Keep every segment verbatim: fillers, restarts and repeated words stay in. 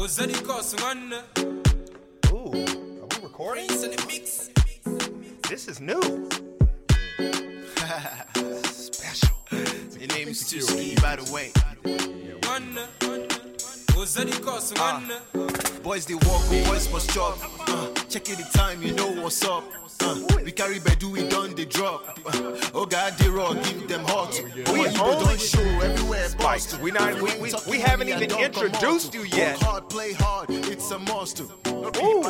Ooh, are we recording? This is new. Special. Your name is Ski, by the way. Uh, boys they walk, boys must chop. Uh, check it the time, you know what's up. Uh, we carry bedu, we done the drop. Uh, oh God, they raw, give them hot. We We don't show everywhere. Spikes. We not. We, we, we haven't even introduced you yet. Work hard, play hard. It's a monster. Ooh.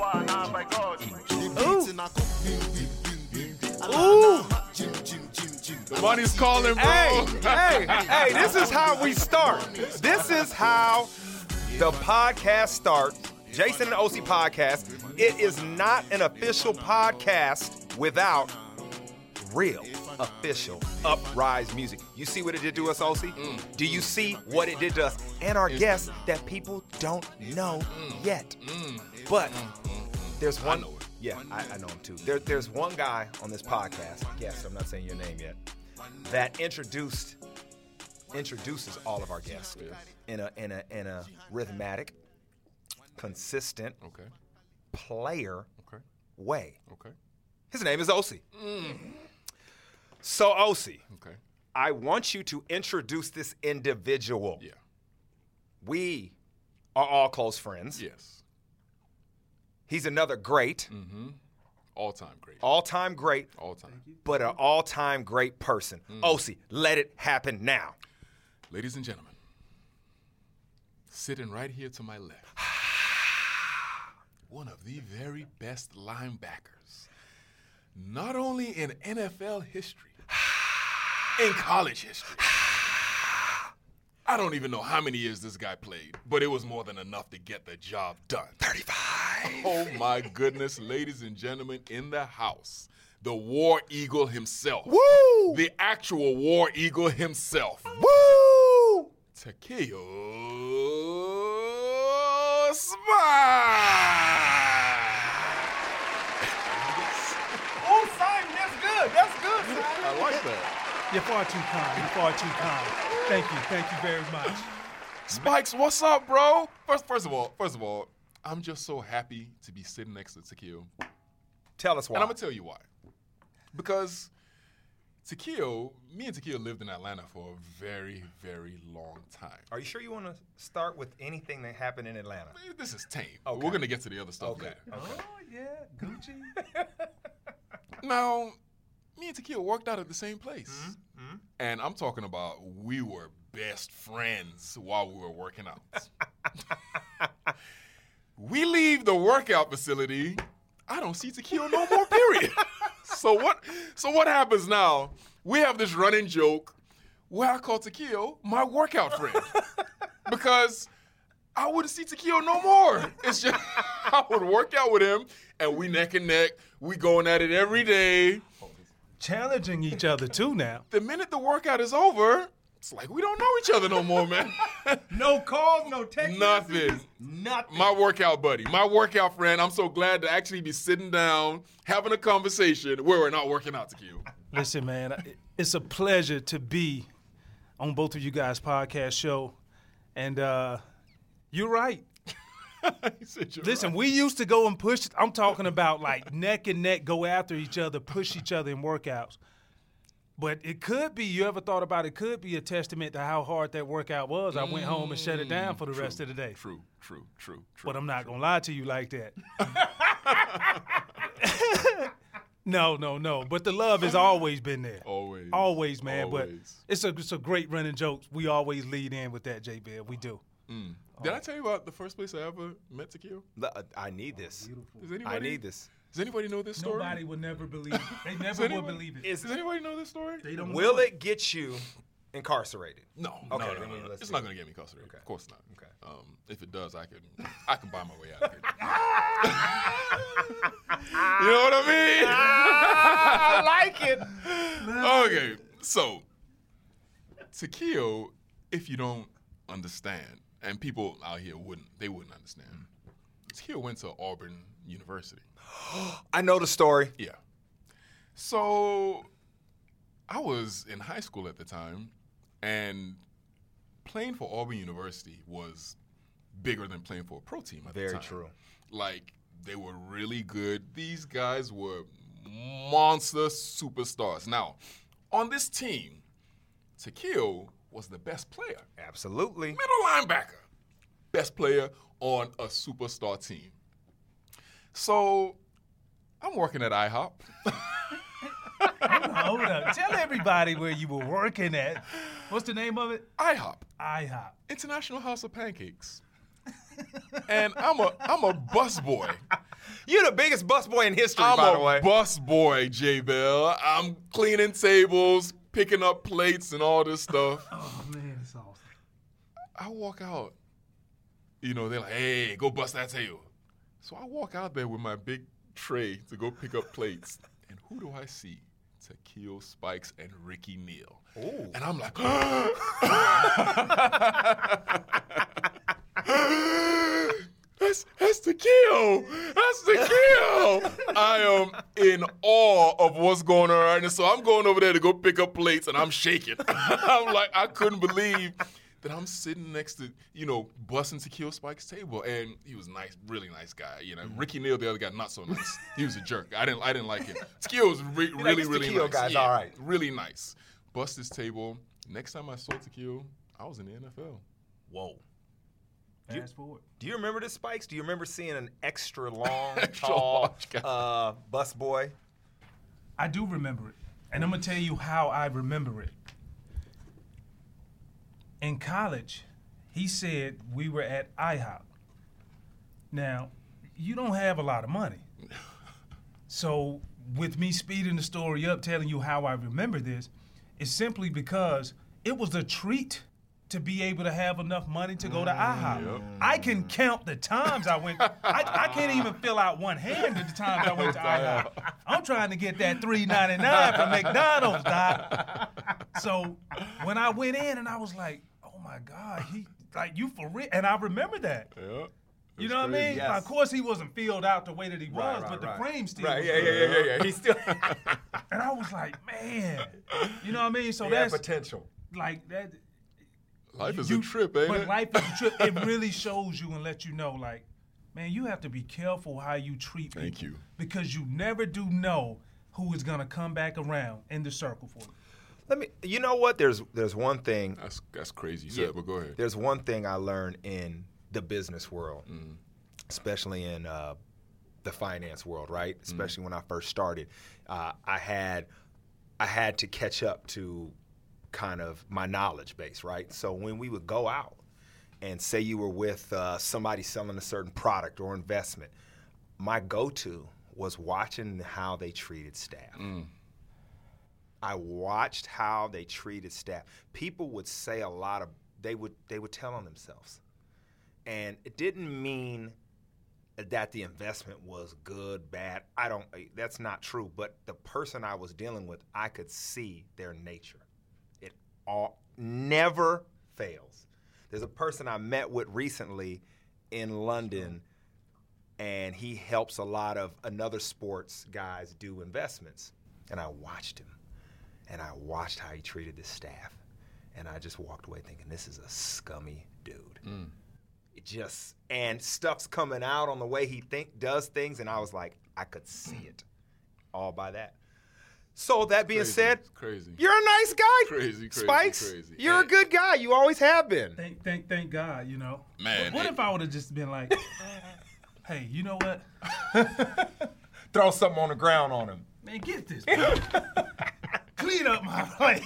Ooh. The money's calling, bro. Hey, hey, hey, this is how we start. This is how the podcast starts. Jason and O C podcast. It is not an official podcast without real official Uprise music. You see what it did to us, O C? Mm. Do you see what it did to us? And our guests that people don't know mm. yet. Mm. But there's one. I know it. Yeah, I, I know him too. There, there's one guy on this podcast, guest, I'm not saying your name yet, that introduced introduces all of our guests in a in a in a rhythmatic, consistent, Okay. player Okay. way. Okay. His name is O C. Mm. So O C, Okay. I want you to introduce this individual. Yeah. We are all close friends. Yes. He's another great, Mm-hmm. All time great. all-time great, All time. but an all-time great person. O C, let it happen now. Ladies and gentlemen, sitting right here to my left, one of the very best linebackers, not only in N F L history, in college history. I don't even know how many years this guy played, but it was more than enough to get the job done. thirty-five. Oh my goodness, ladies and gentlemen, in the house, the War Eagle himself. Woo! The actual War Eagle himself. Woo! Takeo Smile. Oh, Simon, that's good. That's good, Simon. I like that. You're far too kind. You're far too kind. Thank you. Thank you very much. Spikes, what's up, bro? First, first of all, first of all, I'm just so happy to be sitting next to Takeo. Tell us why. And I'm going to tell you why. Because Takeo, me and Takeo lived in Atlanta for a very, very long time. Are you sure you want to start with anything that happened in Atlanta? This is tame. Okay. We're going to get to the other stuff Okay. later. Okay. Oh, yeah. Gucci. Now, me and Takeo worked out at the same place. Mm-hmm. And I'm talking about we were best friends while we were working out. We leave the workout facility, I don't see Takeo no more, period. so what So what happens now? We have this running joke where I call Takeo my workout friend. Because I wouldn't see Takeo no more. It's just I would work out with him and we neck and neck. We going at it every day. Challenging each other, too, now. The minute the workout is over, it's like we don't know each other no more, man. No calls, no text Nothing. messages, Nothing. My workout buddy, my workout friend. I'm so glad to actually be sitting down, having a conversation where we're not working out, Takeo. Listen, man, it's a pleasure to be on both of you guys' podcast show. And uh, you're right. He said you're Listen, right. we used to go and push. I'm talking about like neck and neck, go after each other, push each other in workouts. But it could be, you ever thought about it, could be a testament to how hard that workout was. I went home and shut it down for the True, rest of the day. True, true, true, true. But I'm not going to lie to you like that. No, no, no. But the love has always been there. Always. Always, man. But Always. it's a, it's a great running joke. We always lead in with that, J-Bill. We do. Mm. Did I tell you about the first place I ever met Takeo? L- I need this. Does anybody, I need this. Does anybody know this story? Nobody would never believe it. They never Does would anyone- believe it. Is, Does anybody know this story? They don't will know it get you incarcerated? No. Okay, no, no, then no, we- no. let's It's do not it. going to get me incarcerated. Okay. Of course not. Okay. Um, if it does, I can I can buy my way out of it. You know what I mean? I like it. Okay, so Takeo, if you don't understand, and people out here wouldn't, they wouldn't understand. Takeo went to Auburn University. I know the story. Yeah. So I was in high school at the time, and playing for Auburn University was bigger than playing for a pro team at Very the time. true. Like, they were really good. These guys were monster superstars. Now, on this team, Shaquille was the best player. Absolutely. Middle linebacker. Best player on a superstar team. So, I'm working at IHOP. Hold up. Tell everybody where you were working at. What's the name of it? IHOP. IHOP. International House of Pancakes. And I'm a I'm a bus boy. You're the biggest bus boy in history, I'm by a the way. bus boy, J Bell. I'm cleaning tables, picking up plates, and all this stuff. Oh, man, it's awesome. I walk out. You know, they're like, "Hey, go bust that table." So I walk out there with my big tray to go pick up plates, and who do I see? Shaquille Spikes and Ricky Neal. Ooh. And I'm like, that's, that's the kill. That's the kill. I am in awe of what's going on right now. So I'm going over there to go pick up plates, and I'm shaking. I'm like, I couldn't believe that I'm sitting next to, you know, busting Shaquille Spike's table. And he was nice, really nice guy. You know, mm-hmm. Ricky Neal, the other guy, not so nice. He was a jerk. I didn't I didn't like him. Shaquille was re- really, like really Shaquille nice. Guys, yeah, all right. Really nice. Bust his table. Next time I saw Shaquille, I was in the N F L. Whoa. Fast forward. Do you remember the Spikes? Do you remember seeing an extra long, Extra tall large guy. uh, bus boy? I do remember it. And I'm going to tell you how I remember it. In college, he said we were at IHOP. Now, you don't have a lot of money. So with me speeding the story up, telling you how I remember this, it's simply because it was a treat to be able to have enough money to go to IHOP. Yep. I can count the times I went. I, I can't even fill out one hand of the times I went to IHOP. I'm trying to get that three ninety-nine from McDonald's, Doc. So when I went in and I was like, oh my God, he like you for real. And I remember that. Yeah. You know what I mean? yes. Of course, he wasn't filled out the way that he was, Right, right, but the right. frame still Right, was yeah, yeah, good. yeah, yeah, yeah. He's still And I was like, man, you know what I mean? So he had that's potential. like that. Life is you- a trip, ain't but it? life is a trip. It really shows you and lets you know, like, man, you have to be careful how you treat people. Thank you. Because you never do know who is gonna come back around in the circle for you. Let me. You know what? There's there's one thing. That's that's crazy, you Yeah. said, but go ahead. There's one thing I learned in the business world, Mm-hmm. especially in uh, the finance world, right? Mm-hmm. Especially when I first started, uh, I had I had to catch up to kind of my knowledge base, right? So when we would go out and say you were with uh, somebody selling a certain product or investment, my go-to was watching how they treated staff. Mm. I watched how they treated staff. People would say a lot of they would they would tell on themselves. And it didn't mean that the investment was good, bad. I don't that's not true, but the person I was dealing with, I could see their nature. It all never fails. There's a person I met with recently in London, and he helps a lot of another sports guys do investments. And I watched him. And I watched how he treated his staff. And I just walked away thinking, this is a scummy dude. Mm. It just, and stuff's coming out on the way he think does things, and I was like, I could see it all by that. So that being Crazy. said, It's crazy. you're a nice guy, Crazy, crazy, Spikes. crazy. You're a And- good guy. You always have been. Thank, thank, thank God, you know. Man, What it- if I would have just been like, hey, you know what? Throw something on the ground on him. Man, get this. Clean up my plate.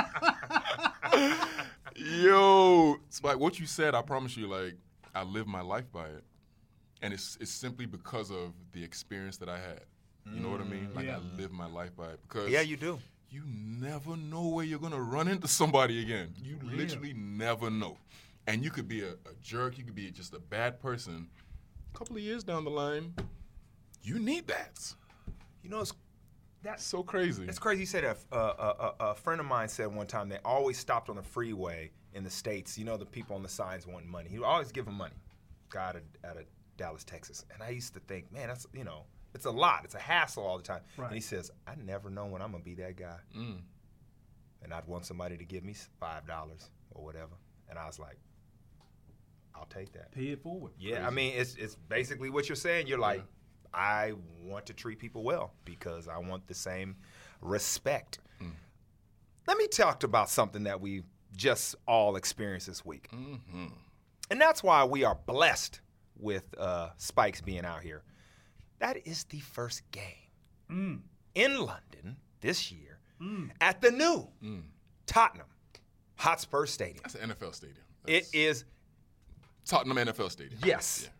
Yo, Spike, what you said, I promise you, like, I live my life by it. And it's it's simply because of the experience that I had. You know what I mean? Like, Yeah. I live my life by it. Because Yeah, you do. you never know where you're going to run into somebody again. You Real. literally never know. And you could be a, a jerk. You could be just a bad person. A couple of years down the line, you need that. You know, it's That's so crazy. It's crazy. You said a, a, a, a friend of mine said one time they always stopped on the freeway in the States. You know, the people on the signs wanting money. He would always give them money. Guy out of, out of Dallas, Texas. And I used to think, man, that's, you know, it's a lot. It's a hassle all the time. Right. And he says, I never know when I'm going to be that guy. Mm. And I'd want somebody to give me five dollars or whatever. And I was like, I'll take that. Pay it forward. Yeah, I mean, it's it's basically what you're saying. You're like, I want to treat people well because I want the same respect. Mm. Let me talk about something that we just all experienced this week. Mm-hmm. And that's why we are blessed with uh, Spikes being out here. That is the first game mm. in London this year mm. at the new mm. Tottenham Hotspur Stadium. That's an N F L stadium. That's it is. Tottenham N F L stadium. Yes. Yeah.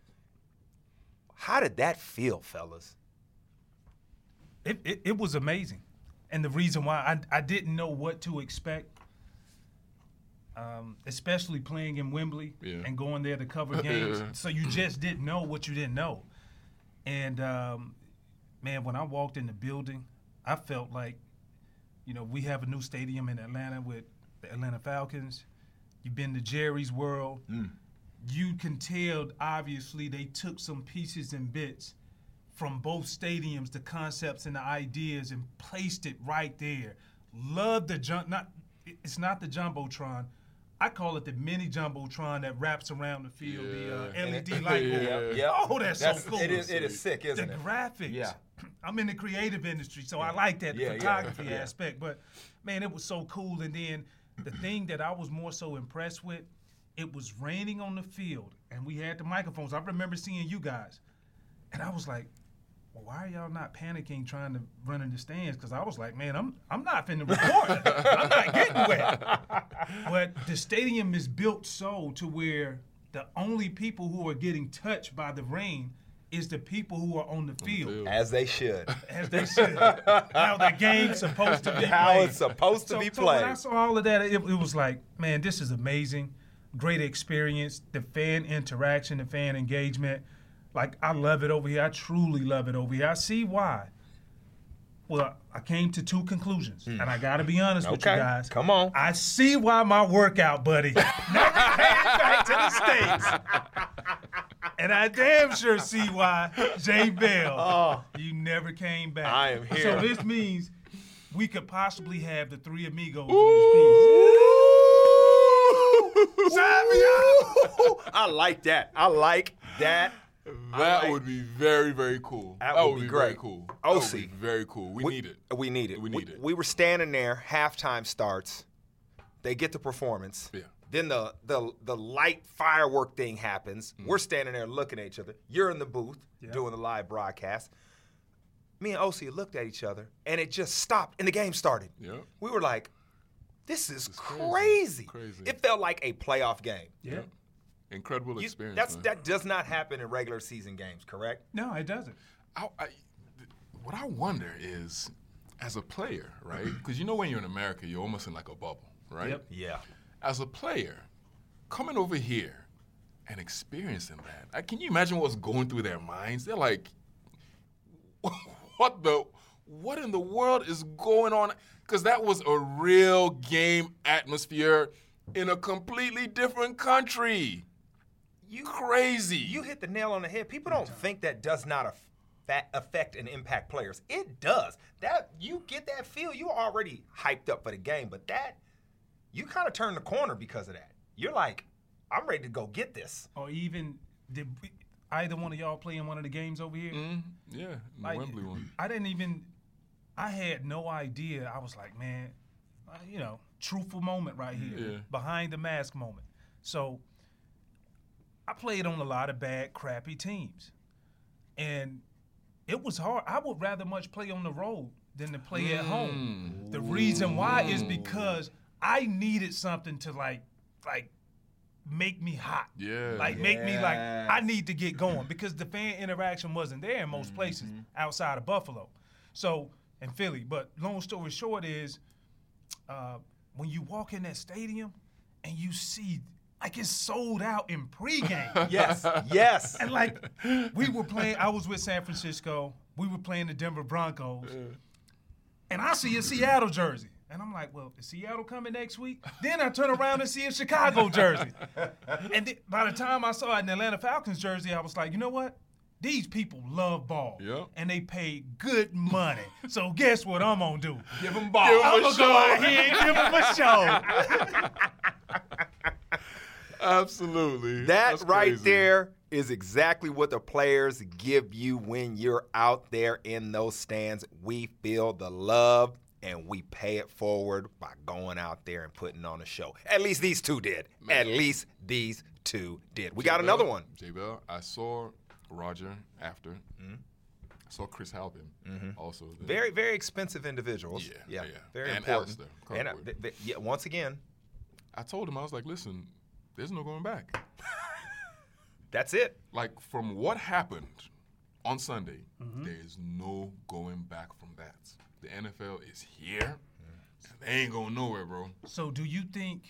How did that feel, fellas? It, it it was amazing. And the reason why I, I didn't know what to expect, um, especially playing in Wembley yeah. and going there to cover games. So you just didn't know what you didn't know. And, um, man, when I walked in the building, I felt like, you know, we have a new stadium in Atlanta with the Atlanta Falcons. You've been to Jerry's World. Mm. You can tell, obviously, they took some pieces and bits from both stadiums, the concepts and the ideas, and placed it right there. Love the jump. Not, it's not the jumbotron. I call it the mini jumbotron that wraps around the field. Yeah. The uh, L E D light bulb. Yeah, yeah. Oh, that's, that's so cool. It is. It is sick, isn't the it? The graphics. Yeah. I'm in the creative industry, so yeah. I like that yeah, photography yeah. aspect. But man, it was so cool. And then the thing that I was more so impressed with, it was raining on the field, and we had the microphones. I remember seeing you guys, and I was like, well, why are y'all not panicking trying to run in the stands? Because I was like, man, I'm I'm not finna record. I'm not getting wet. But the stadium is built so to where the only people who are getting touched by the rain is the people who are on the field. As they should. As they should. How the game's supposed to be How played. it's supposed to so, be so played. when I saw all of that, it, it was like, man, this is amazing. Great experience. The fan interaction, the fan engagement. Like, I love it over here. I truly love it over here. I see why. Well, I came to two conclusions, mm. and I got to be honest okay. with you guys. Come on. I see why my workout buddy never came back to the States. And I damn sure see why Jay Bell, oh, you never came back. I am here. So this means we could possibly have the three amigos Ooh. in this piece. Ooh. I like that. I like that. That like, would be very, very cool. That, that would, would be, be great. very cool. O That C. would be very cool. We, we need it. We need it. We need we, it. We were standing there, halftime starts. They get the performance. Yeah. Then the the the light firework thing happens. Mm. We're standing there looking at each other. You're in the booth yeah. doing the live broadcast. Me and O C looked at each other, and it just stopped, and the game started. Yeah. We were like, this is it's crazy. crazy. It felt like a playoff game. Yeah. yeah. Incredible You, experience. that's man. That does not happen in regular season games, correct? No, it doesn't. I, I, what I wonder is, as a player, right? Because you know when you're in America, you're almost in like a bubble, right? Yep. Yeah. As a player, coming over here and experiencing that, like, can you imagine what's going through their minds? They're like, what the, what in the world is going on? Because that was a real game atmosphere in a completely different country. You crazy. You hit the nail on the head. People don't think that does not affect, affect and impact players. It does. That you get that feel, you're already hyped up for the game, but that, you kind of turn the corner because of that. You're like, I'm ready to go get this. Or even, did we, either one of y'all play in one of the games over here? Mm, yeah, the like, Wembley one. I didn't even, I had no idea. I was like, man, uh, you know, truthful moment right here, yeah. behind the mask moment. So I played on a lot of bad, crappy teams. And it was hard. I would rather much play on the road than to play mm. at home. The reason why is because I needed something to like, like make me hot. Yeah. Like yes. make me like, I need to get going because the fan interaction wasn't there in most mm-hmm. places outside of Buffalo. So, in Philly. But long story short is, uh, when you walk in that stadium and you see, like, it's sold out in pregame. Yes, yes. And, like, we were playing, I was with San Francisco. We were playing the Denver Broncos. Yeah. And I see a Seattle jersey. And I'm like, well, is Seattle coming next week? Then I turn around and see a Chicago jersey. And th- by the time I saw an Atlanta Falcons jersey, I was like, you know what? These people love ball, yep. and they pay good money. So guess what I'm going to do? Give them ball. I'm going to go out here and give them a show. Absolutely. That That's right crazy. there is exactly what the players give you when you're out there in those stands. We feel the love, and we pay it forward by going out there and putting on a show. At least these two did. Man. At least these two did. We got another one. J-Bell, I saw Roger after. Mm-hmm. I saw Chris Halpin also. Very, very expensive individuals. Yeah, yeah, yeah. very And important. Alistair And uh, Kirkwood. th- th- yeah, once again, I told him, I was like, listen, there's no going back. that's it. Like, from what happened on Sunday, there's no going back from that. The N F L is here. And they ain't going nowhere, bro. So do you think?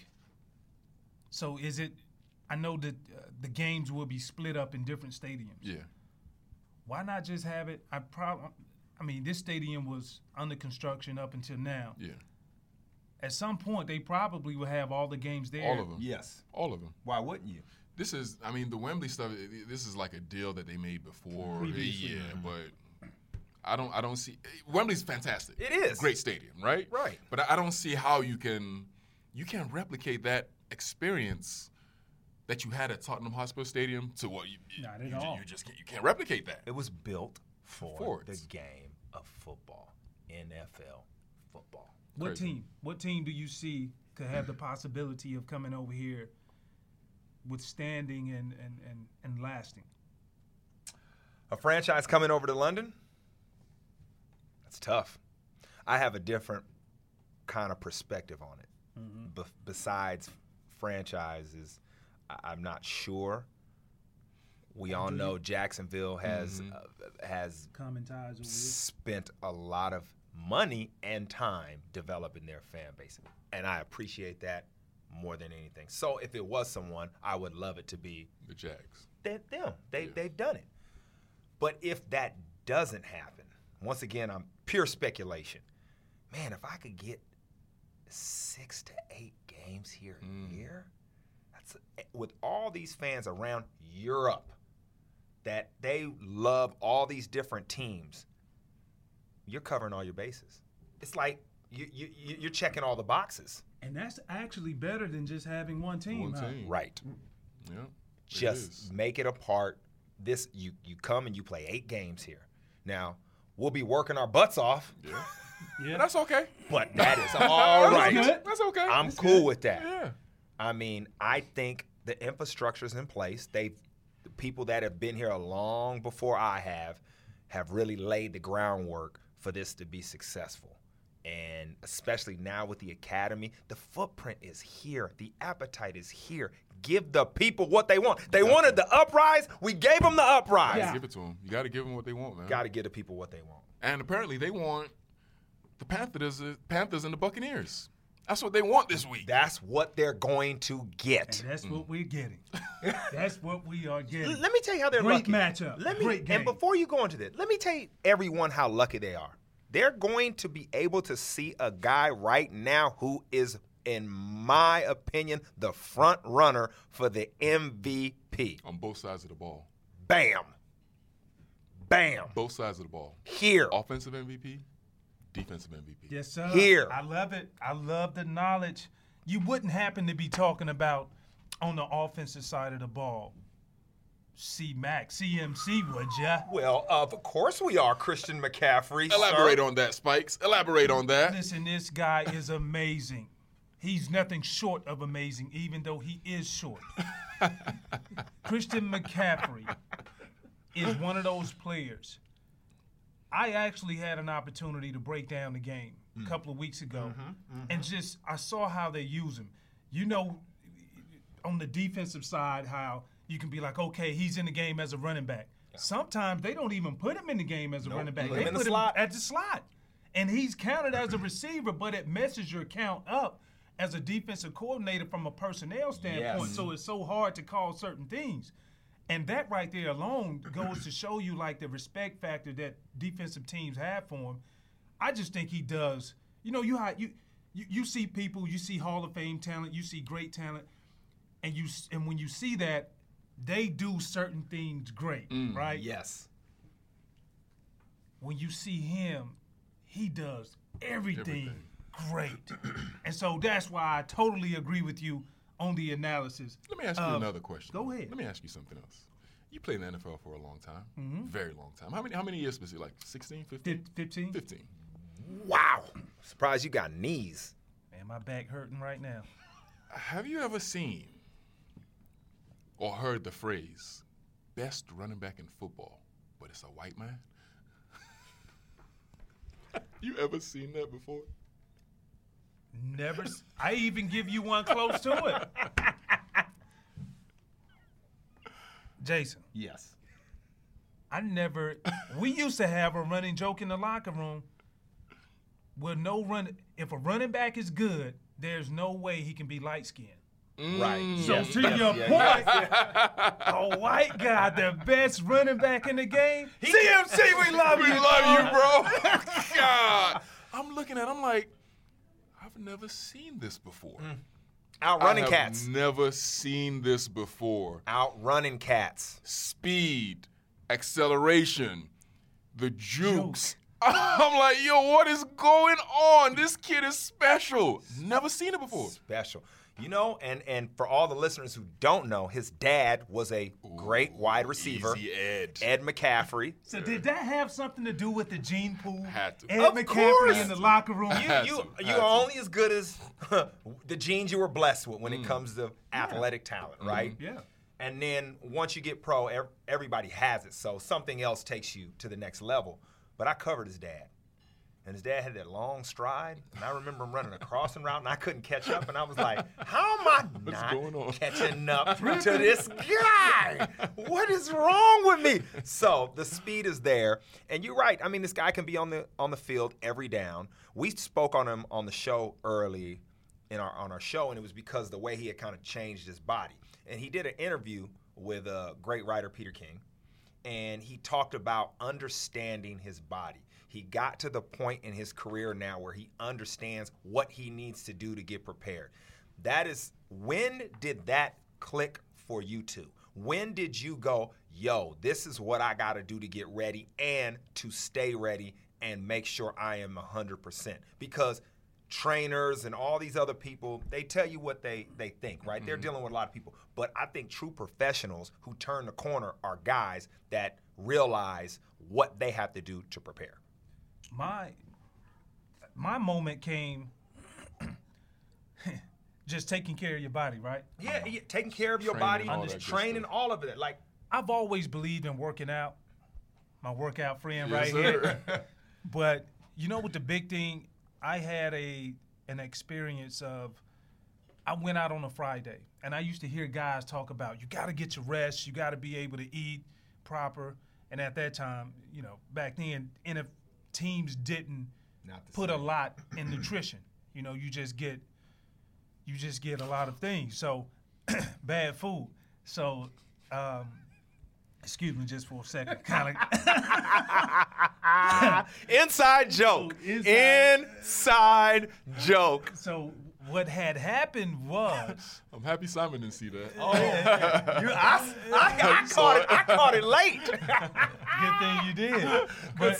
So is it? I know that uh, the games will be split up in different stadiums. Yeah. Why not just have it? I prob- I mean, this stadium was under construction up until now. Yeah. At some point, they probably will have all the games there. All of them. Yes. All of them. Why wouldn't you? This is, I mean, the Wembley stuff. it- This is like a deal that they made before. Previously. Yeah, but I don't, I don't see. Wembley's fantastic. It is. Great stadium, right? Right. But I I don't see how you can, you can replicate that experience that you had at Tottenham Hotspur Stadium to what you. Not you, at ju- all. You just can't, you can't replicate that. It was built for, For the it. game of football, N F L football. What Crazy. team? What team do you see could have the possibility of coming over here, withstanding and and and, and lasting? A franchise coming over to London? That's tough. I have a different kind of perspective on it. Be- besides franchises, I- I'm not sure. We all know Jacksonville has uh, has Common ties over here. spent a lot of money and time developing their fan base, and I appreciate that more than anything. So if it was someone, I would love it to be The Jags. they, them. They, Yeah. They've done it. But if that doesn't happen, once again, I'm pure speculation. Man, if I could get six to eight games here a year, that's with all these fans around Europe that they love all these different teams, you're covering all your bases. It's like you, you, you- you're checking all the boxes. And that's actually better than just having one team. One huh? team. Right. Yeah. it Just is. make it a part. This you you come and you play eight games here. Now we'll be working our butts off, Yeah. Yeah. That's okay. but that is all right. good. That's okay. I'm That's cool good. with that. Yeah. I mean, I think the infrastructure's in place. They, the people that have been here long before I have, have really laid the groundwork for this to be successful. And especially now with the academy, the footprint is here. The appetite is here. Give the people what they want. They wanted the uprise. We gave them the uprise. Yeah. Give it to them. You got to give them what they want, man. Got to give the people what they want. And apparently they want the Panthers, uh, Panthers and the Buccaneers. That's what they want this week. That's what they're going to get. And that's what we're getting. That's what we are getting. L- Let me tell you how they're Great lucky. matchup. Let me, Great game. And before you go into this, let me tell you everyone how lucky they are. They're going to be able to see a guy right now who is, in my opinion, the front runner for the M V P. On both sides of the ball. Bam. Bam. Both sides of the ball. Here. Offensive M V P, defensive M V P. Yes, sir. Here. I love it. I love the knowledge. You wouldn't happen to be talking about on the offensive side of the ball. C Mac, C M C, would ya? Well, of course we are, Christian McCaffrey. Elaborate sir. on that, Spikes. Elaborate on that. Listen, this guy is amazing. He's nothing short of amazing, even though he is short. Christian McCaffrey is one of those players. I actually had an opportunity to break down the game a couple of weeks ago, and just I saw how they use him. You know, on the defensive side, how you can be like, okay, he's in the game as a running back. Sometimes they don't even put him in the game as a running back. Put They him in the put him slot. at the slot. And he's counted as a receiver, but it messes your count up as a defensive coordinator from a personnel standpoint. Yes. So it's so hard to call certain things. And that right there alone goes to show you like the respect factor that defensive teams have for him. I just think he does. You know, you you you, you see people, you see Hall of Fame talent, you see great talent, and you and when you see that, they do certain things great, right? Yes. When you see him, he does everything, Everything. great. And so that's why I totally agree with you on the analysis. Let me ask you Uh, another question. Go ahead. Let me ask you something else. You played in the N F L for a long time, Mm-hmm. very long time. How many how many years specifically? Like sixteen, fifteen? Fif- fifteen? fifteen. Wow. Surprised you got knees. Man, my back hurting right now. Have you ever seen or heard the phrase, best running back in football, but it's a white man? You ever seen that before? Never. s- I even give you one close to it. Jason, Yes. I never. We used to have a running joke in the locker room. Where no run. If a running back is good, there's no way he can be light skinned. Right. So Yes, to yes, your yes, point, a white guy, the best running back in the game. C M C, we love We you. love you, dog. bro. God. I'm looking at it, I'm like, I've never seen this before. Outrunning I have cats. never seen this before. Outrunning cats. Speed, acceleration, the jukes. I'm like, yo, what is going on? This kid is special. Never seen it before. Special. You know, and, and for all the listeners who don't know, his dad was a great wide receiver. Easy Ed. Ed McCaffrey. So did that have something to do with the gene pool? Had to. Ed Of McCaffrey course. in the locker room. You Had you to, you had are to. only as good as the genes you were blessed with when it comes to athletic talent, right? Yeah. And then once you get pro, ev- everybody has it. So something else takes you to the next level. But I covered his dad. And his dad had that long stride. And I remember him running a crossing route, and I couldn't catch up. And I was like, how am I What's not going on? catching up to this guy? What is wrong with me? So the speed is there. And you're right. I mean, this guy can be on the on the field every down. We spoke on him on the show early in our on our show, and it was because the way he had kind of changed his body. And he did an interview with a great writer, Peter King, and he talked about understanding his body. He got to the point in his career now where he understands what he needs to do to get prepared. That is, when did that click for you two? When did you go, yo, this is what I got to do to get ready and to stay ready and make sure I am one hundred percent? Because trainers and all these other people, they tell you what they, they think, right? They're dealing with a lot of people. But I think true professionals who turn the corner are guys that realize what they have to do to prepare. My my moment came just taking care of your body, right? Yeah, yeah, taking care of your Training, body, all just that good training, stuff. all of it. Like, I've always believed in working out. My workout friend Yes, right sir. here. But you know what the big thing, I had a an experience of I went out on a Friday, and I used to hear guys talk about you got to get your rest, you got to be able to eat proper. And at that time, you know, back then, N F teams didn't Not the put a same. lot in nutrition. You know, you just get you just get a lot of things. So bad food. So um, excuse me just for a second. Kind of inside joke. Inside- Inside joke. So what had happened was I'm happy Simon didn't see that. Oh, you, I, I, I caught it. I caught it late. good thing you did. But,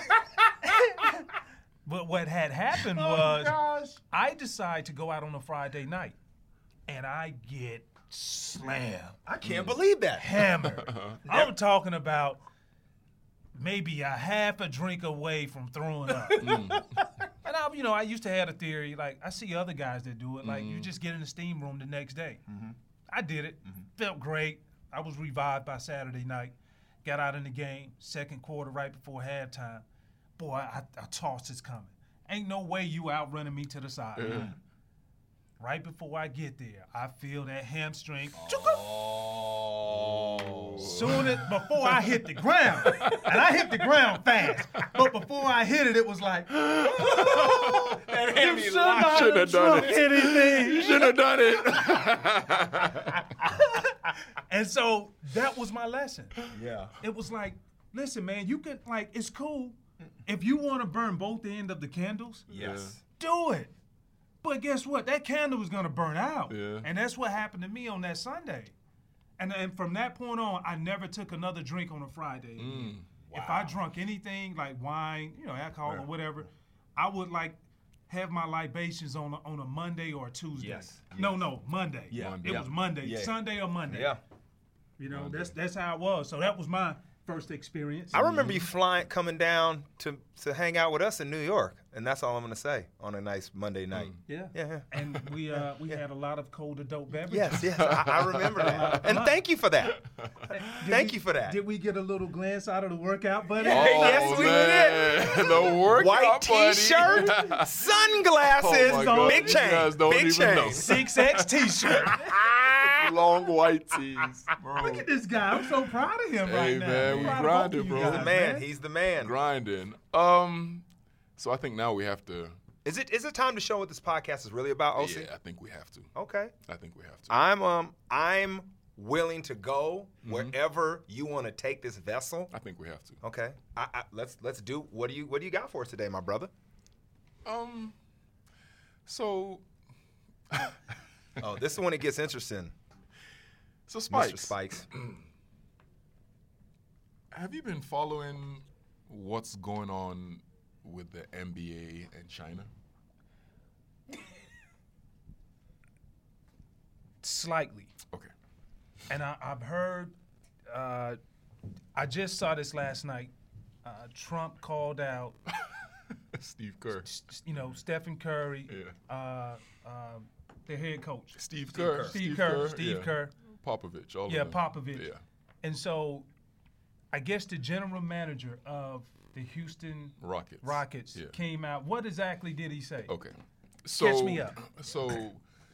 but what had happened was I decide to go out on a Friday night, and I get slammed, I can't believe that. hammered. I'm talking about maybe a half a drink away from throwing up. And I, you know, I used to have a theory, like I see other guys that do it, like you just get in the steam room the next day. I did it, felt great. I was revived by Saturday night. Got out in the game, second quarter, right before halftime. Boy, I, I tossed his coming. Ain't no way you outrunning me to the side. Right before I get there, I feel that hamstring. Oh. Soon as before I hit the ground, and I hit the ground fast. But before I hit it, it was like, you should not Shouldn't have done drunk it. anything. You should have done it. And so that was my lesson. Yeah. It was like, listen, man, you can like, it's cool if you want to burn both ends of the candles. Yes. Do it. But guess what? That candle was gonna burn out. Yeah. And that's what happened to me on that Sunday. And, and from that point on, I never took another drink on a Friday. again. If I drunk anything like wine, you know, alcohol or whatever, I would like have my libations on a, on a Monday or a Tuesday. Yes. No, no, Monday. Yeah. Monday. It Yeah. was Monday, Yeah. Sunday or Monday. Yeah. You know, that's that's how it was. So that was my first experience. I remember you flying, coming down to to hang out with us in New York, and that's all I'm gonna say on a nice Monday night. Yeah. Yeah, yeah. And we uh, we had a lot of cold adult beverages. Yes, yes, I, I remember that, and thank you for that. Thank we- you for that. Did we get a little glance out of the workout, buddy? Yeah. Yes, we man. The workout, White buddy. T-shirt, sunglasses, Oh my God. big You chain, guys don't big even chain. know. six X T-shirt. Long white tees, bro. Look at this guy. I'm so proud of him Hey, right now. man, I'm we proud of grinding, both of bro. you He's guys, the man. He's the man. Grinding. Um, so I think now we have to. Is it is it time to show what this podcast is really about, O C? Yeah, I think we have to. Okay. I think we have to. I'm um I'm willing to go wherever you want to take this vessel. I think we have to. Okay. I, I, let's let's do. What do you what do you got for us today, my brother? Um. So. Oh, this is when it gets interesting, So Spikes. Mister Spikes. Have you been following what's going on with the N B A and China? Slightly. Okay. And I, I've heard, uh, I just saw this last night. Uh, Trump called out, Steve Kerr. s- s- you know, Stephen Curry, Yeah. uh, um, their head coach. Steve Kerr. Kerr. Steve Kerr. Steve yeah. Kerr. Popovich. All Yeah, of them. Popovich. Yeah. And so I guess the general manager of the Houston Rockets. Rockets Yeah. came out. What exactly did he say? Okay. So, me up. So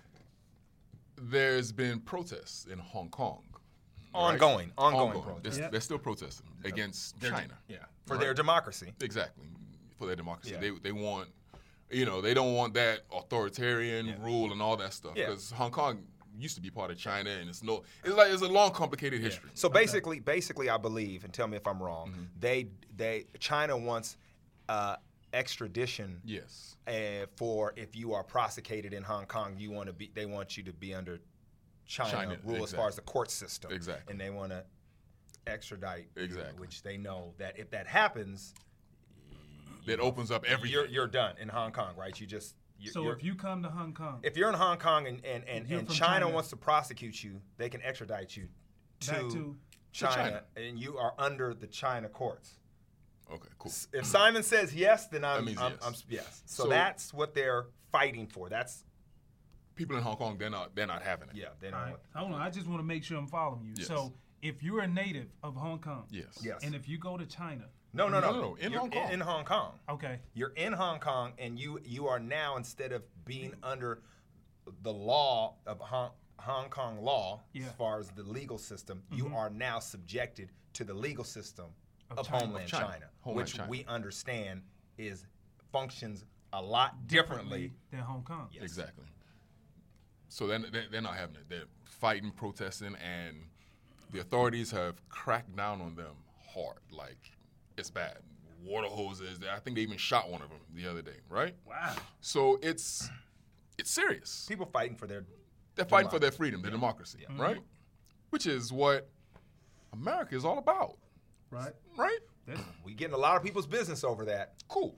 there's been protests in Hong Kong. right? Ongoing, ongoing protests. They're, Yep. they're still protesting against They're- China. Yeah. For Right. their democracy. Exactly. For their democracy. Yeah. They they want, you know, they don't want that authoritarian Yeah. rule and all that stuff. Yeah. Because Hong Kong used to be part of China, and it's no, it's like it's a long, complicated history. So basically, basically, I believe, and tell me if I'm wrong. Mm-hmm. They they China wants uh, extradition. Yes. Uh, for if you are prosecuted in Hong Kong, you want to be. They want you to be under China, China, rule as far as the court system. Exactly. And they want to extradite. you, Exactly. which they know that if that happens, That opens up everything. you're you're done in Hong Kong, right? You just. You, So you're, if you come to Hong Kong, if you're in Hong Kong and and, and, You're and from China, China. wants to prosecute you, they can extradite you to, Back to- China, China. and you are under the China courts. Okay, cool. If Simon says yes, then I'm, means I'm, yes. I'm yes. So, So- that's what they're fighting for. That's People in Hong Kong, they're not, they're not having it. yeah. They all don't right, want, hold on. I just want to make sure I'm following you. Yes. So if you're a native of Hong Kong, Yes. yes. and if you go to China, no, no, no, No, no, no, in You're Hong Kong. In, Hong Kong. okay, You're in Hong Kong, and you you are now, instead of being under the law of Hong, Hong Kong law, Yeah. as far as the legal system, you are now subjected to the legal system of, Of China. Homeland Of China. China, Homeland which China. we understand is functions a lot differently. than Hong Kong. Yes. Exactly. So then they're, they're not having it. They're fighting, protesting, and the authorities have cracked down on them hard. Like, it's bad. Water hoses. I think they even shot one of them the other day, right? Wow. So it's it's serious. People fighting for their They're fighting for their freedom, their democracy, right? Which is what America is all about, Right. right? That's, we getting a lot of people's business over that. Cool.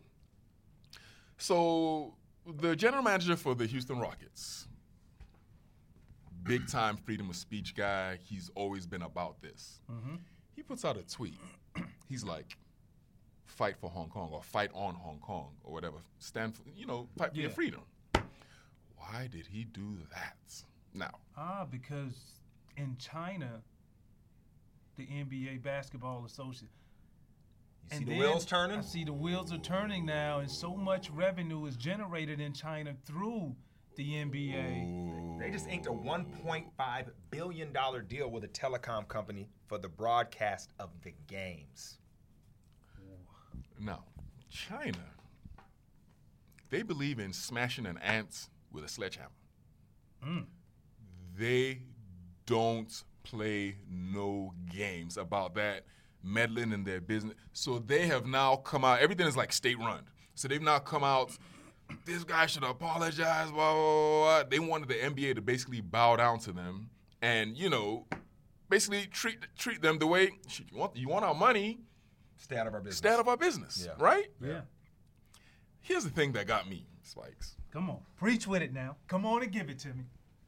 So the general manager for the Houston Rockets, big time freedom of speech guy, he's always been about this. He puts out a tweet. He's like, fight for Hong Kong or fight on Hong Kong or whatever. Stand for, you know, fight for your Yeah. freedom. Why did he do that? Now, ah, because in China, the N B A Basketball Association. You see the wheels turning? I see the wheels are turning now, and so much revenue is generated in China through the N B A. They just inked a one point five billion dollars deal with a telecom company for the broadcast of the games. now, China, they believe in smashing an ant with a sledgehammer. They don't play no games about that, meddling in their business. So they have now come out, everything is like state run. So they've now come out, this guy should apologize, blah, blah, blah, blah. They wanted the N B A to basically bow down to them and, you know, basically treat treat them the way, shit, you want, you want our money, Stay out of our business. stay out of our business, Yeah. right? Yeah. Here's the thing that got me. Spikes. Come on, preach with it now. Come on and give it to me.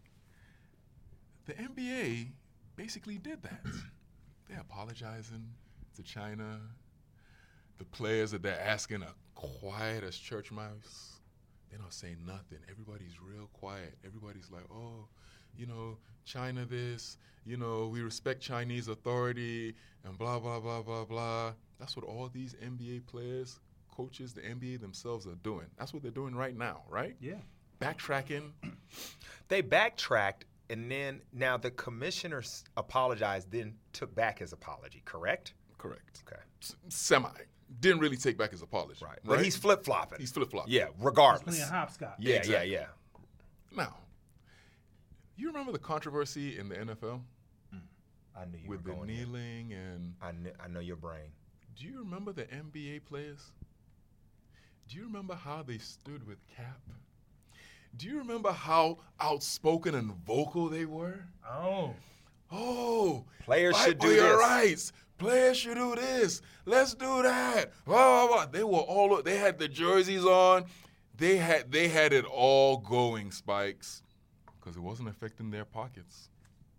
The N B A basically did that. They're apologizing to China. The players that they're asking are quiet as church mice. They're not saying nothing. Everybody's real quiet. Everybody's like, oh, you know, China this, you know, we respect Chinese authority and blah, blah, blah, blah, blah. That's what all these N B A players, coaches, the N B A themselves are doing. That's what they're doing right now, right? Yeah. Backtracking. They backtracked, and then now the commissioners apologized, then took back his apology, correct? Correct. Okay. S- semi. Didn't really take back his apology. Right. But he's flip-flopping. He's flip-flopping. Yeah, regardless. Playing hopscotch. Yeah, Exactly. yeah, yeah. Now, you remember the controversy in the N F L I knew you with were the going there. kneeling and I, kn- I know your brain. do you remember the N B A players? Do you remember how they stood with Cap? Do you remember how outspoken and vocal they were? Oh. Oh, Players fight should for do your this. rights. Players should do this. Let's do that. Blah, blah, blah. They were all. They had the jerseys on. They had. They had it all going, Spikes, because it wasn't affecting their pockets.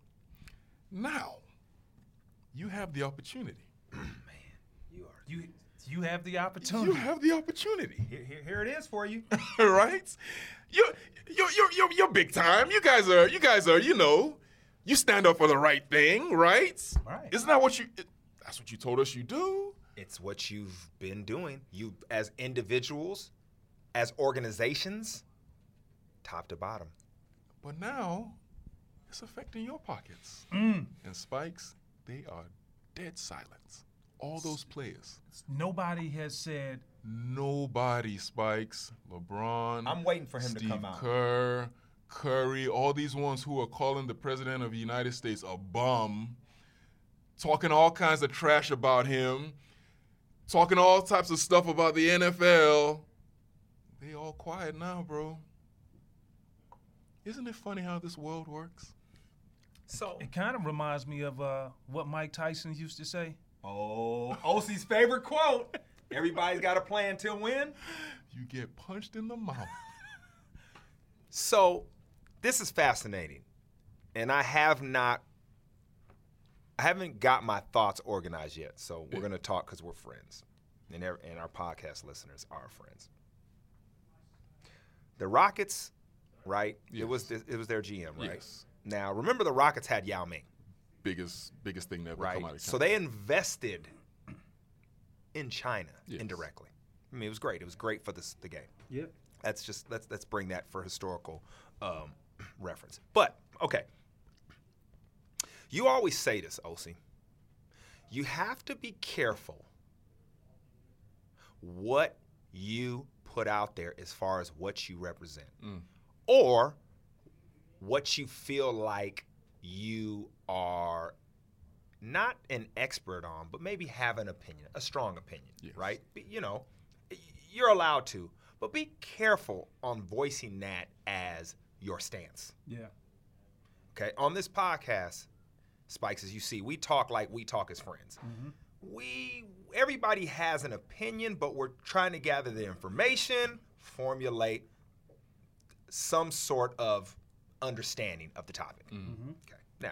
Now, you have the opportunity. You are. You you have the opportunity. You have the opportunity. Here, here, here it is for you. Right? You're, you're, you're, you're, you're big time. You guys are, you guys are, you know, you stand up for the right thing, right? Right. Isn't that what you, it, that's what you told us you do? It's what you've been doing. You, as individuals, as organizations, top to bottom. But now, it's affecting your pockets. Mm. And Spikes, they are dead silent. All those players. Nobody has said, Nobody, Spikes. LeBron. I'm waiting for him to Steve come out. Kerr, Curry, all these ones who are calling the president of the United States a bum, talking all kinds of trash about him, talking all types of stuff about the N F L. They all quiet now, bro. Isn't it funny how this world works? So, it kind of reminds me of uh, what Mike Tyson used to say. oh, O C's favorite quote. Everybody's got a plan till when? You get punched in the mouth. So, this is fascinating. And I have not, I haven't got my thoughts organized yet. So, we're going to talk because we're friends. And, our- and our podcast listeners are friends. The Rockets, right? Yes. It was th- it was their G M, right? Yes. Now, remember the Rockets had Yao Ming, Biggest, biggest thing that ever right? come out of China. So they invested in China Yes. indirectly. I mean, it was great. It was great for this, the game. Yep. Let's just let's let's bring that for historical um, reference. But okay, you always say this, O C. You have to be careful what you put out there as far as what you represent, Mm. or what you feel like you are not an expert on, but maybe have an opinion, a strong opinion, Yes. right? You know, you're allowed to, but be careful on voicing that as your stance. Yeah. Okay, on this podcast, Spikes, as you see, we talk like we talk as friends. We, everybody has an opinion, but we're trying to gather the information, formulate some sort of understanding of the topic. Okay, now,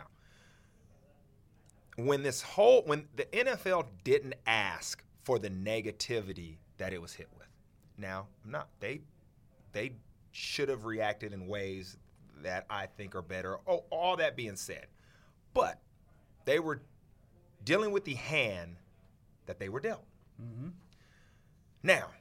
when this whole, when the N F L didn't ask for the negativity that it was hit with, now, I'm not, they, they should have reacted in ways that I think are better. Oh, all that being said, but they were dealing with the hand that they were dealt. Now,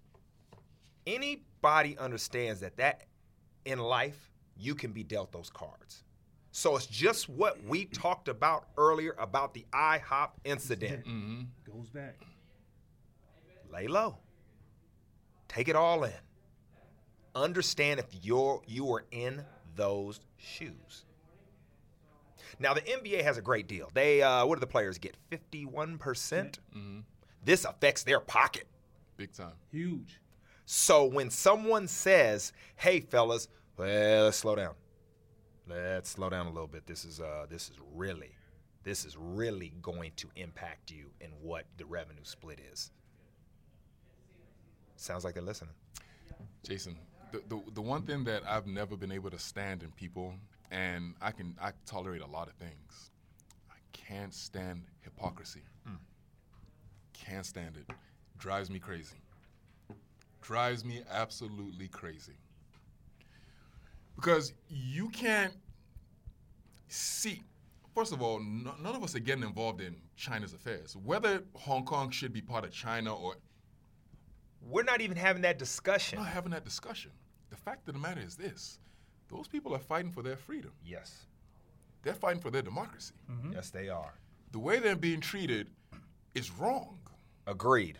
anybody understands that that in life you can be dealt those cards. So it's just what we talked about earlier about the IHOP incident. Goes back. Lay low. Take it all in. Understand if you're you are in those shoes. Now the N B A has a great deal. They uh, what do the players get? fifty-one percent. This affects their pocket. Big time. Huge. So when someone says, "Hey fellas, well, let's slow down. Let's slow down a little bit. This is uh this is really this is really going to impact you in what the revenue split is." Sounds like they're listening. Jason, the, the the one thing that I've never been able to stand in people, and I can I tolerate a lot of things. I can't stand hypocrisy. Mm. Can't stand it. Drives me crazy. Drives me absolutely crazy. Because you can't see. First of all, no, none of us are getting involved in China's affairs. Whether Hong Kong should be part of China or we're not even having that discussion. We're not having that discussion. The fact of the matter is this. Those people are fighting for their freedom. Yes. They're fighting for their democracy. Mm-hmm. Yes, they are. The way they're being treated is wrong. Agreed.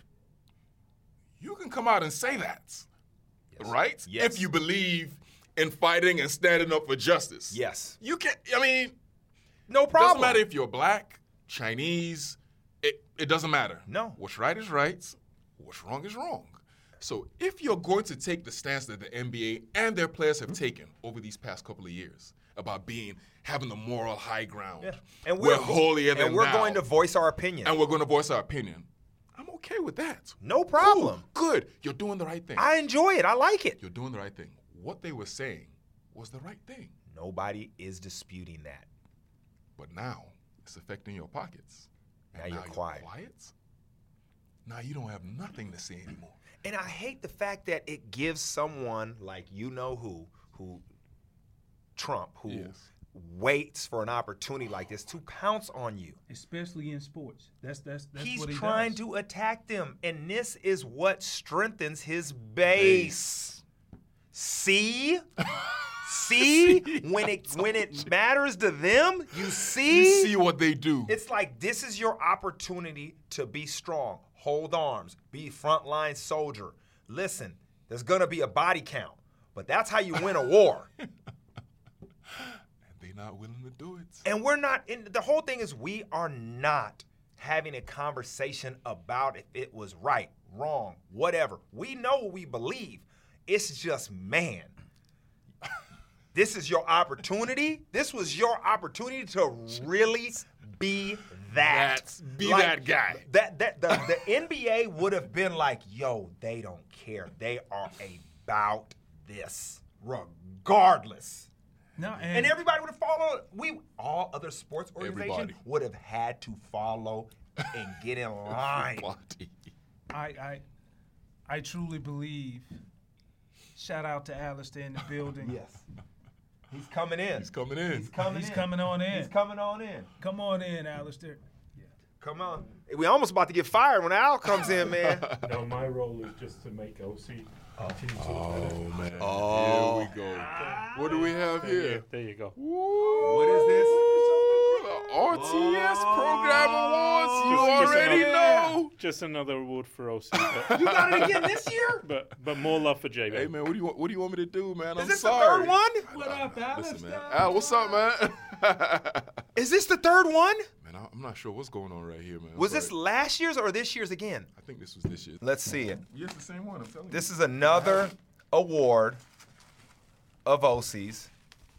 You can come out and say that, yes. right? Yes. If you believe in fighting and standing up for justice. Yes. You can, I mean, no problem. It doesn't matter if you're black, Chinese, it, it doesn't matter. No. What's right is right, what's wrong is wrong. So if you're going to take the stance that the N B A and their players have taken over these past couple of years about being, having the moral high ground, yeah. and we're, we're holier than And we're thou, going to voice our opinion. And we're going to voice our opinion. I'm okay with that. No problem. Cool. Good. You're doing the right thing. I enjoy it. I like it. You're doing the right thing. What they were saying was the right thing. Nobody is disputing that. But now it's affecting your pockets. Now, and you're now quiet. You're quiet. Now you don't have nothing to say anymore. And I hate the fact that it gives someone like you know who, who Trump, who yes. waits for an opportunity like this to pounce on you. Especially in sports. That's that's that's He's what he trying does. to attack them, and this is what strengthens his base. See? See? When it when it matters to them, you see? You see what they do. It's like this is your opportunity to be strong. Hold arms. Be frontline soldier. Listen, there's going to be a body count, but that's how you win a war. And they're not willing to do it. And we're not, in, the whole thing is we are not having a conversation about if it was right, wrong, whatever. We know what we believe. It's just, man, this is your opportunity. This was your opportunity to really be that. That's, be like, that guy. That that the, the N B A would have been like, yo, they don't care. They are about this, regardless. No, and, And everybody would have followed. We all other sports organizations Everybody. would have had to follow and get in line. Everybody. I I I truly believe. Shout out to Alistair in the building. Yes. He's coming in. He's coming in. He's coming He's in. coming on in. He's coming on in. Come on in, Alistair. Come on. We almost about to get fired when Al comes in, man. No, my role is just to make O C continue to Oh, man. Oh. Here we go. What do we have There you- here? There you go. What is this? R T S Program Awards. You Just- just already another- know. Just another award for O C, but, You got it again this year? but but more love for J B. Hey, man, what do you want, what do you want me to do, man? Is I'm this sorry. the third one? What up, Alistair? Listen, man. Al, what's up, man? Is this the third one? Man, I- I'm not sure what's going on right here, man. I'm Was this sorry. last year's or this year's again? I think this was this year. Let's see it. Yes, the same one. I'm telling This is another award of O Cs.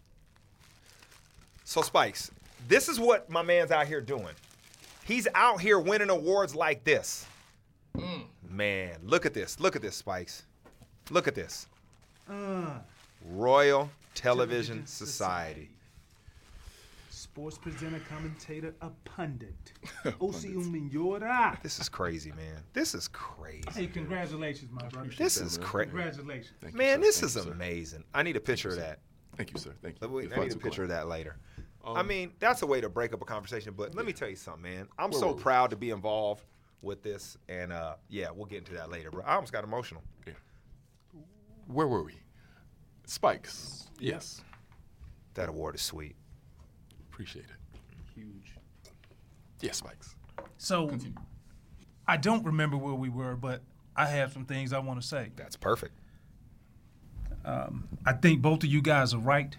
So, Spikes, this is what my man's out here doing. He's out here winning awards like this. Mm. Man, look at this. Look at this, Spikes. Look at this. Uh, Royal Television Television Society. Sports presenter, commentator, a pundit. O C Uminyora. This is crazy, man. This is crazy. Hey, congratulations, my brother. This that, is man. crazy. Congratulations. Thank you, Man, sir. this Thank is you, sir. amazing. I need a picture of that. Thank you, sir. Thank you. Let me- The I need funds a are picture of going. that later. Um, I mean, that's a way to break up a conversation, but let me tell you something, man. I'm Where so were we? proud to be involved with this, and uh, yeah, we'll get into that later, bro. I almost got emotional. Yeah. Where were we? Spikes. Yes. That award is sweet. Appreciate it. Huge. Yeah, Spikes. So, Continue. I don't remember where we were, but I have some things I want to say. That's perfect. I think both of you guys are right.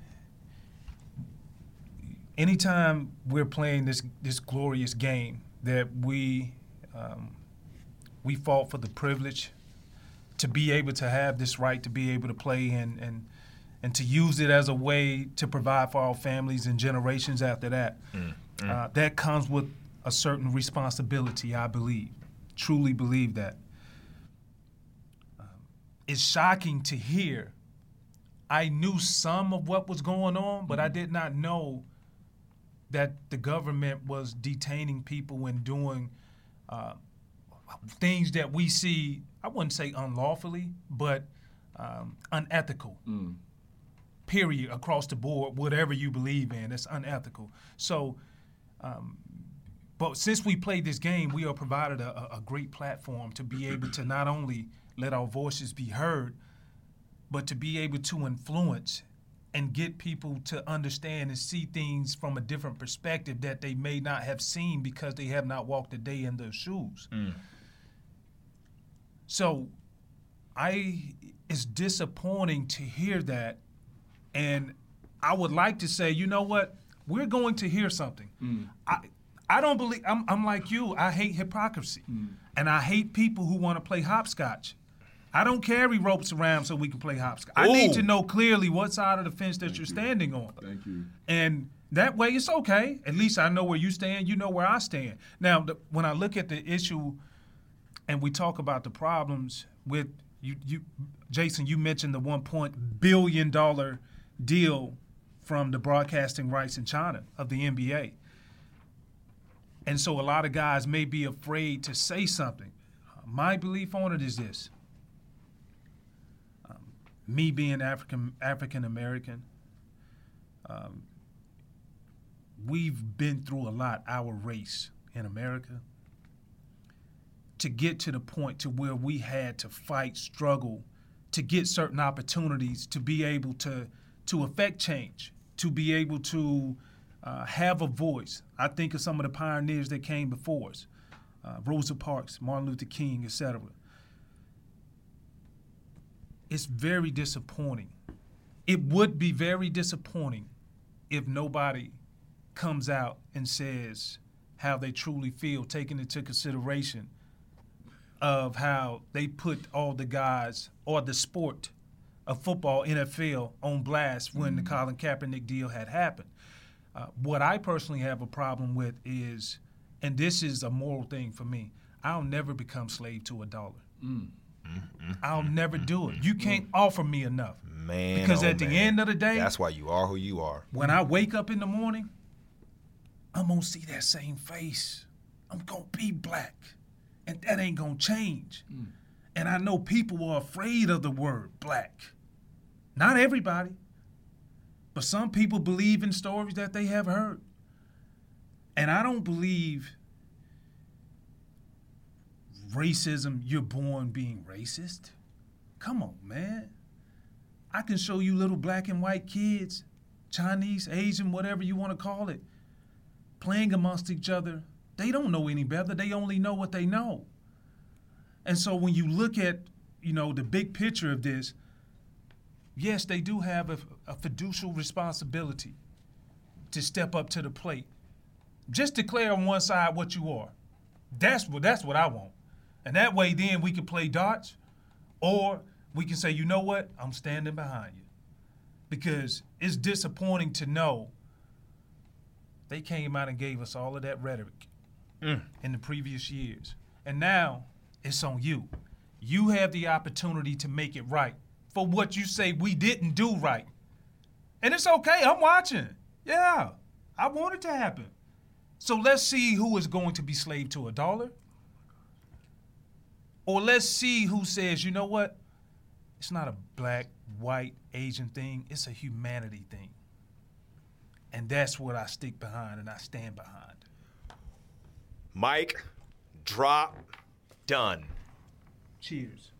Anytime we're playing this this glorious game, that we um, we fought for the privilege to be able to have this right to be able to play and and and to use it as a way to provide for our families and generations after that. Mm, Uh, that comes with a certain responsibility, I believe. Truly believe that. Um, it's shocking to hear. I knew some of what was going on, but I did not know that the government was detaining people and doing uh, things that we see, I wouldn't say unlawfully, but um, unethical. Mm. Period, across the board, whatever you believe in, it's unethical. So, um, but since we played this game, we are provided a, a great platform to be able to not only let our voices be heard, but to be able to influence and get people to understand and see things from a different perspective that they may not have seen because they have not walked a day in their shoes. Mm. So I it's disappointing to hear that, and I would like to say, you know what, we're going to hear something. Mm. I I don't believe, I'm, I'm like you, I hate hypocrisy, mm. and I hate people who want to play hopscotch. I don't carry ropes around so we can play hopscotch. I need to know clearly what side of the fence that Thank you're you. standing on. Thank you. And that way it's okay. At least I know where you stand, you know where I stand. Now, the, when I look at the issue and we talk about the problems with, you, you, Jason, you mentioned the one point billion dollars deal from the broadcasting rights in China of the N B A. And so a lot of guys may be afraid to say something. My belief on it is this. Um, me being African African American, um, we've been through a lot, our race in America, to get to the point to where we had to fight, struggle, to get certain opportunities to be able to, to affect change, to be able to uh, have a voice. I think of some of the pioneers that came before us, uh, Rosa Parks, Martin Luther King, et cetera. It's very disappointing. It would be very disappointing if nobody comes out and says how they truly feel, taking into consideration of how they put all the guys or the sport of football, N F L, on blast when mm-hmm. the Colin Kaepernick deal had happened. Uh, what I personally have a problem with is, and this is a moral thing for me, I'll never become slave to a dollar. Mm. Mm-hmm. I'll never do it. You can't mm. offer me enough. Man, Because oh at the man. end of the day, that's why you are who you are. When I wake up in the morning, I'm going to see that same face. I'm going to be black. And that ain't going to change. Mm. And I know people are afraid of the word black. Not everybody. But some people believe in stories that they have heard. And I don't believe racism, you're born being racist. Come on, man. I can show you little black and white kids, Chinese, Asian, whatever you want to call it, playing amongst each other. They don't know any better. They only know what they know. And so when you look at, you know, the big picture of this, yes, they do have a, a fiducial responsibility to step up to the plate. Just declare on one side what you are. That's what that's what I want. And that way then we can play darts, or we can say, you know what, I'm standing behind you. Because it's disappointing to know they came out and gave us all of that rhetoric mm. in the previous years. And now it's on you. You have the opportunity to make it right for what you say we didn't do right. And it's okay, I'm watching. Yeah, I want it to happen. So let's see who is going to be slave to a dollar. Or let's see who says, you know what? It's not a black, white, Asian thing. It's a humanity thing. And that's what I stick behind and I stand behind. Mic, drop, done. Cheers.